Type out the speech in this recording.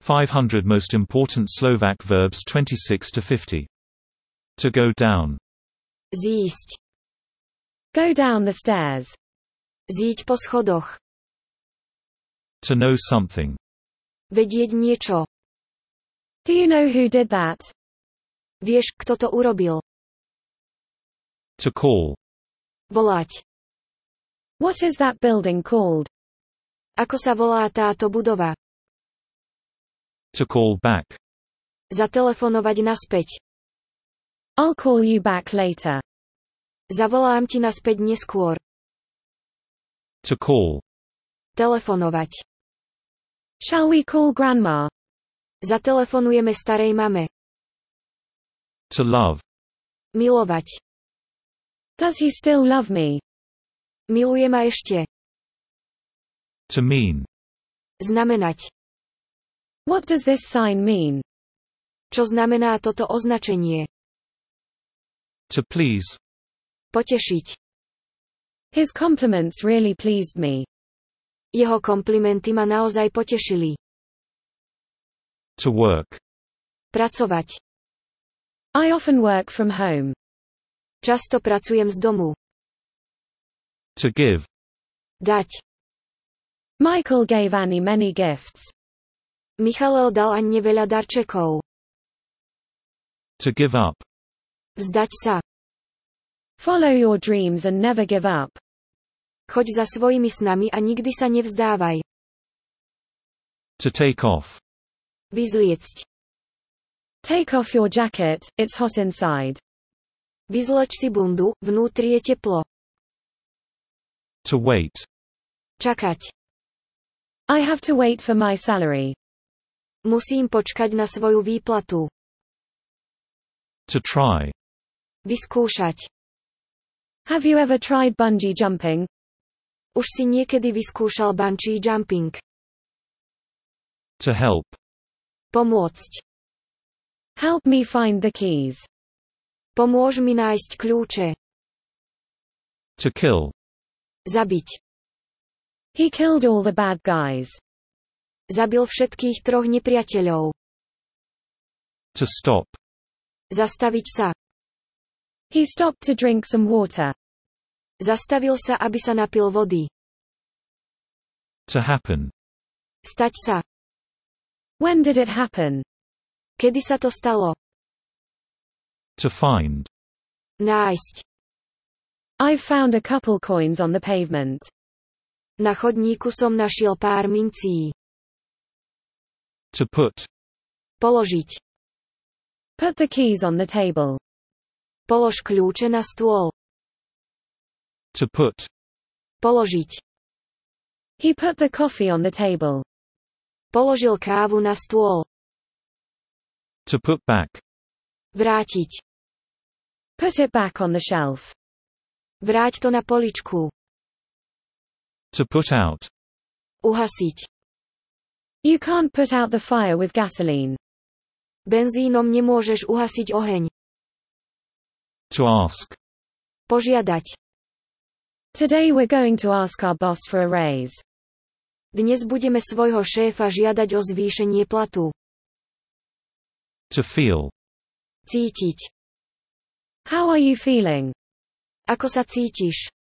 500 most important Slovak verbs 26 to 50. To go down. Zísť. Go down the stairs. Zíď po schodoch. To know something. Vedieť niečo. Do you know who did that? Vieš, kto to urobil? To call. Volať. What is that building called? Ako sa volá táto budova? To call back. Zatelefonovať naspäť. I'll call you back later. Zavolám ti naspäť neskôr. To call. Telefonovať. Shall we call Grandma? Zatelefonujeme starej mame. To love. Milovať. Does he still love me? Miluje ma ešte. To mean. Znamenať. What does this sign mean? Čo znamená toto označenie? To please. Potešiť. His compliments really pleased me. Jeho komplimenty ma naozaj potešili. To work. Pracovať. I often work from home. Často pracujem z domu. To give. Dať. Michael gave Annie many gifts. Michael dal Anne veľa darčekov. To give up. Vzdať sa. Follow your dreams and never give up. Choď za svojimi snami a nikdy sa nevzdávaj. To take off. Vyzliecť. Take off your jacket, it's hot inside. Vyzleč si bundu, vnútri je teplo. To wait. Čakať. I have to wait for my salary. Musím počkať na svoju výplatu. To try. Vyskúšať. Have you ever tried bungee jumping? Už si niekedy vyskúšal bungee jumping. To help. Pomôcť. Help me find the keys. Pomôž mi nájsť kľúče. To kill. Zabiť. He killed all the bad guys. Zabil všetkých troch nepriateľov. To stop. Zastaviť sa. He stopped to drink some water. Zastavil sa, aby sa napil vody. To happen. Stať sa. When did it happen? Kedy sa to stalo? To find. Nájsť. I've found a couple coins on the pavement. Na chodníku som našiel pár mincí. To put. Položiť. Put the keys on the table. Polož kľúče na stôl. To put. Položiť. He put the coffee on the table. Položil kávu na stôl. To put back. Vrátiť. Put it back on the shelf. Vráť to na poličku. To put out. Uhasiť. You can't put out the fire with gasoline. Benzínom nemôžeš uhasiť oheň. To ask. Požiadať. Today we're going to ask our boss for a raise. Dnes budeme svojho šéfa žiadať o zvýšenie platu. To feel. Cítiť. How are you feeling? Ako sa cítiš?